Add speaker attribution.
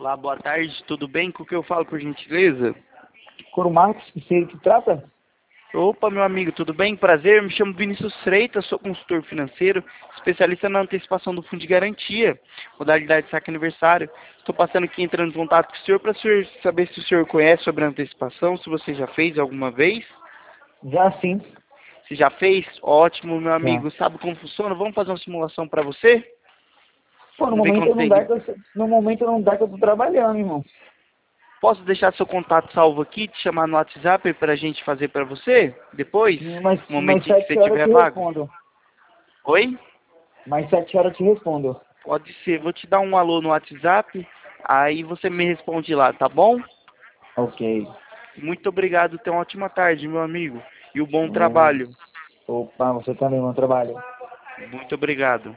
Speaker 1: Olá, boa tarde, tudo bem? Com o que eu falo, por gentileza?
Speaker 2: Coro Marques, que você que trata?
Speaker 1: Opa, meu amigo, tudo bem? Prazer, me chamo Vinícius Freitas, sou consultor financeiro, especialista na antecipação do fundo de garantia, modalidade saque aniversário. Estou passando aqui entrando em contato com o senhor para saber se o senhor conhece sobre a antecipação, se você já fez alguma vez.
Speaker 2: Já sim,
Speaker 1: Se já fez, ótimo, meu
Speaker 2: já.
Speaker 1: amigo. Sabe como funciona? Vamos fazer uma simulação para você?
Speaker 2: Pô, no
Speaker 1: Vamos ver
Speaker 2: momento
Speaker 1: quanto
Speaker 2: não
Speaker 1: tem.
Speaker 2: dá no momento não dá que eu tô trabalhando, irmão.
Speaker 1: Posso deixar seu contato salvo aqui, te chamar no WhatsApp para a gente fazer para você? Depois? No
Speaker 2: Mais
Speaker 1: momentinho que você
Speaker 2: 7 horas eu
Speaker 1: tiver
Speaker 2: te
Speaker 1: vago?
Speaker 2: respondo.
Speaker 1: Oi?
Speaker 2: Mais 7 horas eu te respondo.
Speaker 1: Pode ser. Vou te dar um alô no WhatsApp, aí você me responde lá, tá bom?
Speaker 2: Ok.
Speaker 1: Muito obrigado. Tenha uma ótima tarde, meu amigo. E um bom
Speaker 2: Ô,
Speaker 1: trabalho.
Speaker 2: Opa, você também, bom trabalho.
Speaker 1: Muito obrigado.